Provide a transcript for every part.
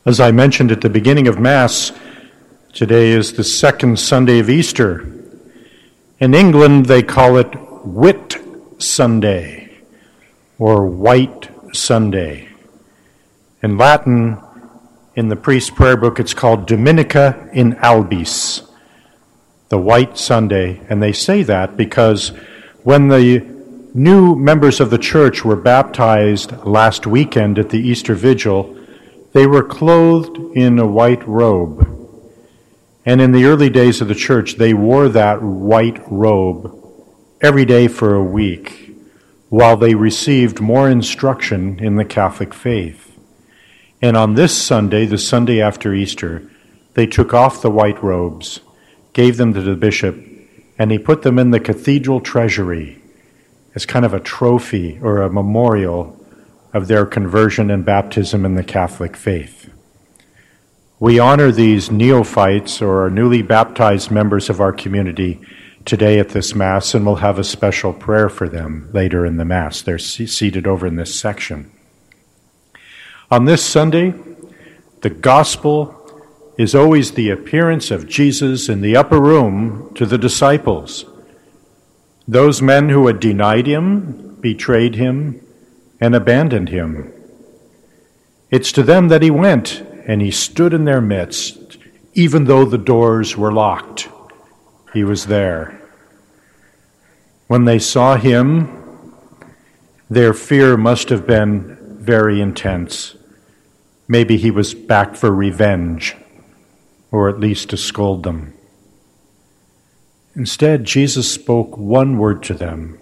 As I mentioned at the beginning of Mass, today is the second Sunday of Easter. In England, they call it Whit Sunday or White Sunday. In Latin, in the priest's prayer book, it's called Dominica in Albis, the White Sunday. And they say that because when the new members of the church were baptized last weekend at the Easter Vigil, they were clothed in a white robe. And in the early days of the church, they wore that white robe every day for a week while they received more instruction in the Catholic faith. And on this Sunday, the Sunday after Easter, they took off the white robes, gave them to the bishop, and he put them in the cathedral treasury as kind of a trophy or a memorial of their conversion and baptism in the Catholic faith. We honor these neophytes or newly baptized members of our community today at this Mass, and we'll have a special prayer for them later in the Mass. They're seated over in this section. On this Sunday, the Gospel is always the appearance of Jesus in the upper room to the disciples, those men who had denied him, betrayed him, and abandoned him. It's to them that he went, and he stood in their midst, even though the doors were locked. He was there. When they saw him, their fear must have been very intense. Maybe he was back for revenge, or at least to scold them. Instead, Jesus spoke one word to them,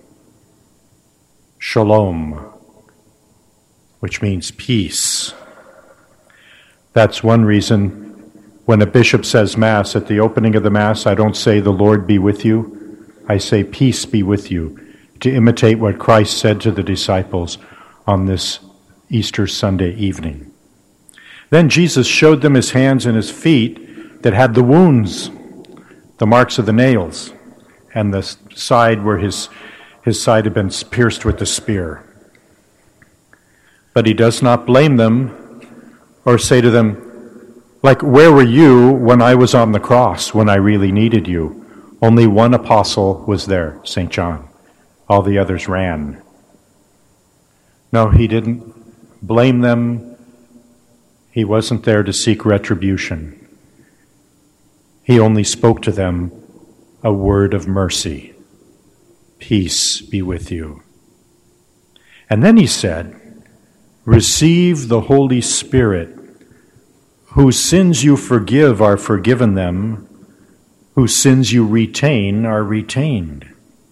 shalom, which means peace. That's one reason when a bishop says Mass, at the opening of the Mass, I don't say the Lord be with you, I say peace be with you, to imitate what Christ said to the disciples on this Easter Sunday evening. Then Jesus showed them his hands and his feet that had the wounds, the marks of the nails, and the side where his side had been pierced with the spear. But he does not blame them or say to them, like, where were you when I was on the cross, when I really needed you? Only one apostle was there, St. John. All the others ran. No, he didn't blame them. He wasn't there to seek retribution. He only spoke to them a word of mercy. Peace be with you. And then he said, receive the Holy Spirit. Whose sins you forgive are forgiven them. Whose sins you retain are retained.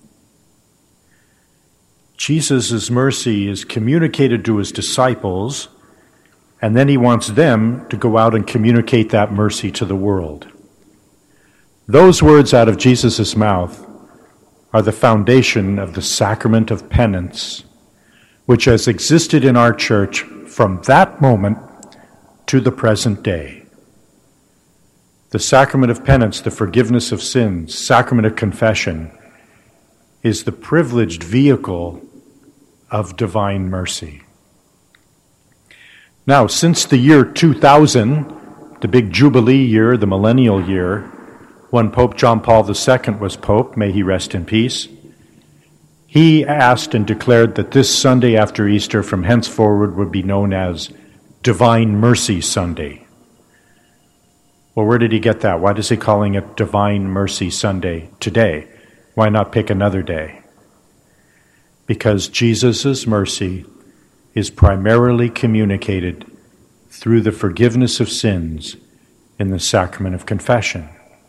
Jesus' mercy is communicated to his disciples, and then he wants them to go out and communicate that mercy to the world. Those words out of Jesus' mouth are the foundation of the sacrament of penance, which has existed in our church from that moment to the present day. The sacrament of penance, the forgiveness of sins, sacrament of confession, is the privileged vehicle of divine mercy. Now, since the year 2000, the big Jubilee year, the millennial year, when Pope John Paul II was Pope, may he rest in peace, he asked and declared that this Sunday after Easter from henceforward would be known as Divine Mercy Sunday. Well, where did he get that? Why is he calling it Divine Mercy Sunday today? Why not pick another day? Because Jesus' mercy is primarily communicated through the forgiveness of sins in the sacrament of confession.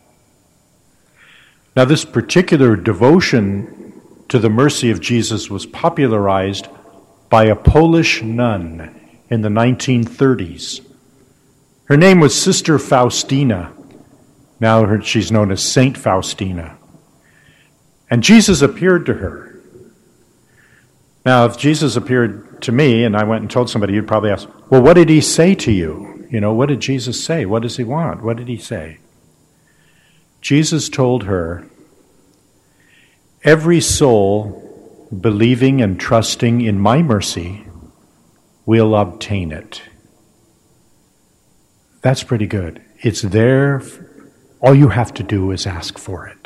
Now, this particular devotion to the mercy of Jesus was popularized by a Polish nun in the 1930s. Her name was Sister Faustina. Now she's known as Saint Faustina. And Jesus appeared to her. Now, if Jesus appeared to me and I went and told somebody, you'd probably ask, well, what did he say to you? You know, what did Jesus say? What does he want? What did he say? Jesus told her, every soul believing and trusting in my mercy will obtain it. That's pretty good. It's there. All you have to do is ask for it.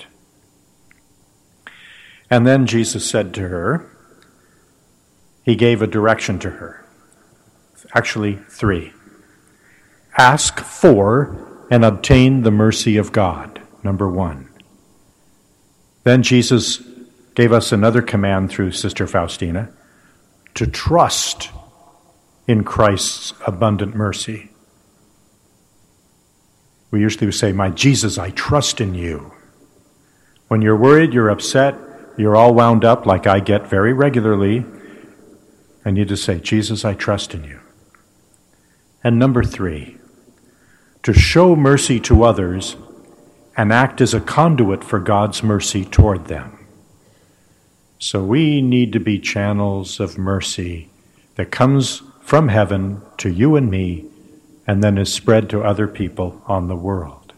And then Jesus said to her, he gave a direction to her. Actually, 3. Ask for and obtain the mercy of God, number 1. Then Jesus gave us another command through Sister Faustina, to trust in Christ's abundant mercy. We usually say, my Jesus, I trust in you. When you're worried, you're upset, you're all wound up like I get very regularly, and you just say, Jesus, I trust in you. And number 3, to show mercy to others and act as a conduit for God's mercy toward them. So we need to be channels of mercy that comes from heaven to you and me, and then is spread to other people on the world.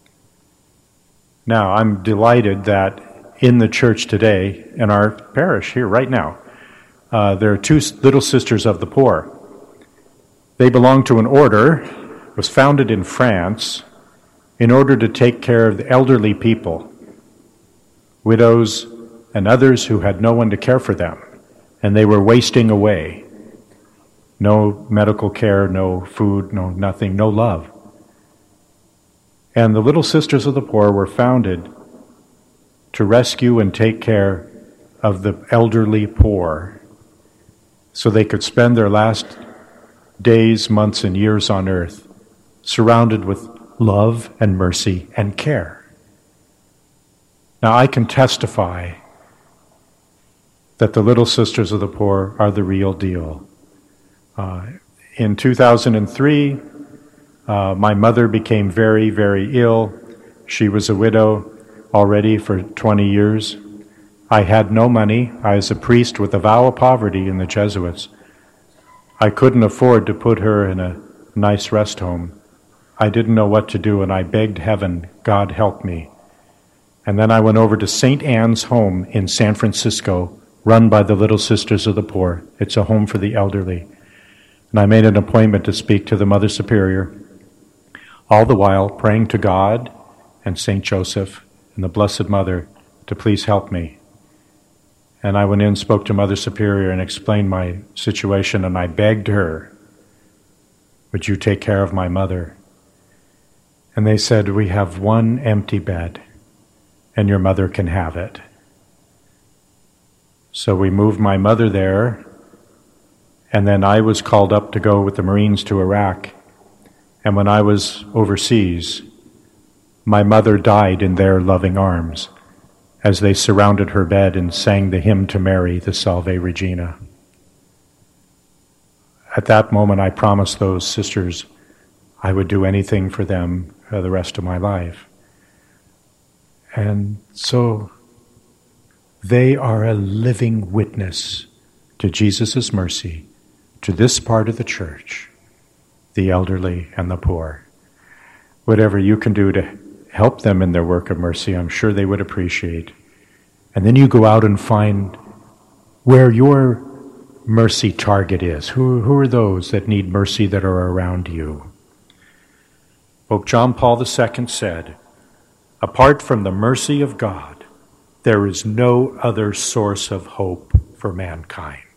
Now, I'm delighted that in the church today, in our parish here right now, there are 2 little sisters of the poor. They belong to an order, was founded in France, in order to take care of the elderly people, widows and others who had no one to care for them, and they were wasting away. No medical care, no food, no nothing, no love. And the Little Sisters of the Poor were founded to rescue and take care of the elderly poor so they could spend their last days, months, and years on earth surrounded with love and mercy and care. Now, I can testify that the Little Sisters of the Poor are the real deal. In 2003, my mother became very, very ill. She was a widow already for 20 years. I had no money. I was a priest with a vow of poverty in the Jesuits. I couldn't afford to put her in a nice rest home. I didn't know what to do, and I begged heaven, God help me. And then I went over to St. Anne's Home in San Francisco, run by the Little Sisters of the Poor. It's a home for the elderly. And I made an appointment to speak to the Mother Superior, all the while praying to God and St. Joseph and the Blessed Mother to please help me. And I went in, spoke to Mother Superior and explained my situation, and I begged her, would you take care of my mother? And they said, we have one empty bed, and your mother can have it. So we moved my mother there, and then I was called up to go with the Marines to Iraq. And when I was overseas, my mother died in their loving arms as they surrounded her bed and sang the hymn to Mary, the Salve Regina. At that moment, I promised those sisters I would do anything for them for the rest of my life. And so they are a living witness to Jesus' mercy to this part of the church, the elderly and the poor. Whatever you can do to help them in their work of mercy, I'm sure they would appreciate. And then you go out and find where your mercy target is. Who are those that need mercy that are around you? Pope John Paul II said, apart from the mercy of God, there is no other source of hope for mankind.